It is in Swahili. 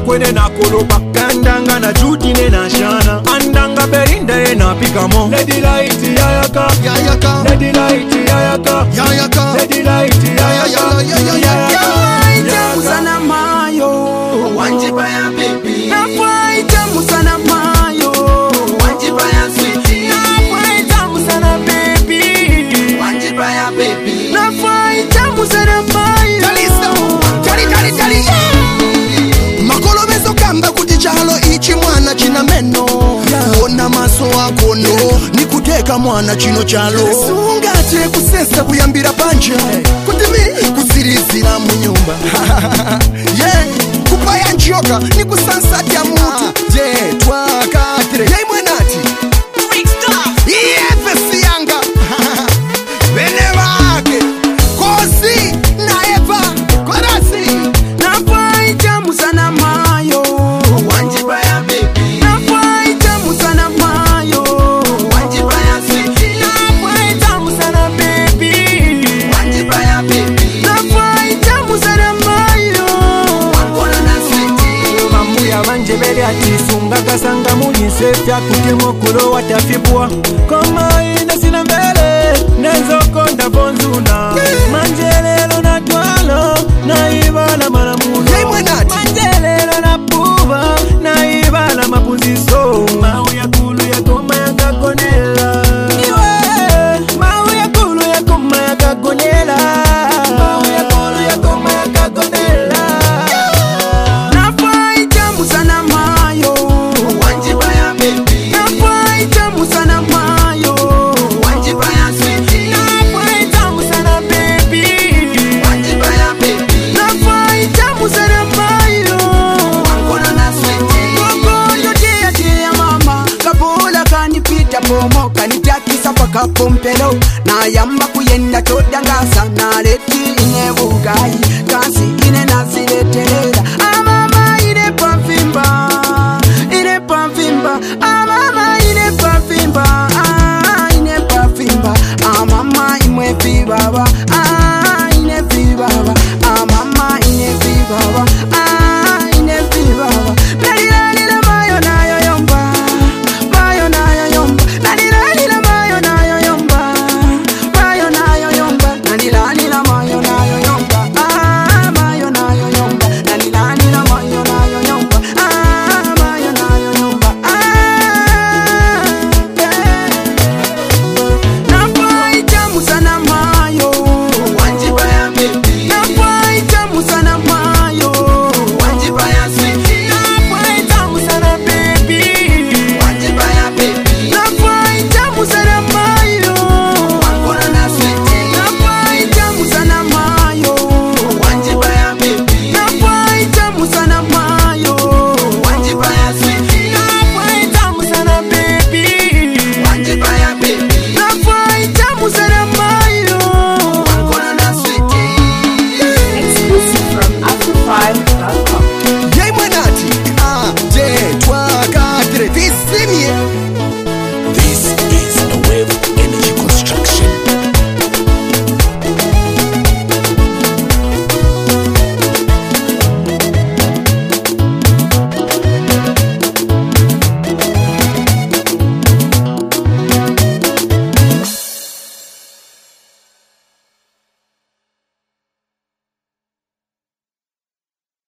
kwene na kolopa kandanga na judine na shana andanga berinde na pikamo lady light yayaka yayaka lady light yayaka yayaka lady light yayaka yayaka musana mayo wanjiba ya baby nafaita musana mayo wanjiba ya sweetie nafaita musana baby wanjiba ya baby nafaita musana mayo tali makolo bezo kamba kuti chalo ichi mwana china meno ona maso akono nikuteka mwana chino chalo sungate kusesa kuyambira panja kuti mi kusirizira mu nyumba kupaya njoka nikusansati ya mutu twakatire mwenati fesi yanga bene wake kosi na eva korasi nafaita musana mayo wanjiba ya baby nafaita musana mayo wanjiba ya sweetie nafaita musana baby wanjiba ya baby nafaita musana mayo wangona na sweetie mamu ya manje beli atisunga kasanga mulisefya kutimo kulo watafibwa koma ina sina mbele nezokonda bonzuna manjelelo na twalo na ibala maramuno manjelelo na puba na ibala mapuziso mau ya kulu ya koma ya kagonela mau ya kulu ya koma ya kagonela mau ya kulu ya koma ya kagonela nafaita musana mayo wanjiba ya baby nafaita musana mayo wanjiba ya sweetie nafaita musana baby wanjiba ya baby nafaita musana mayo wangona na sweetie kokoyo tia mama kabula kanipita pomo kanitakisa paka pompelo nayamba kuyenda todangasa naleti ine bugayi kasi ine naziletelela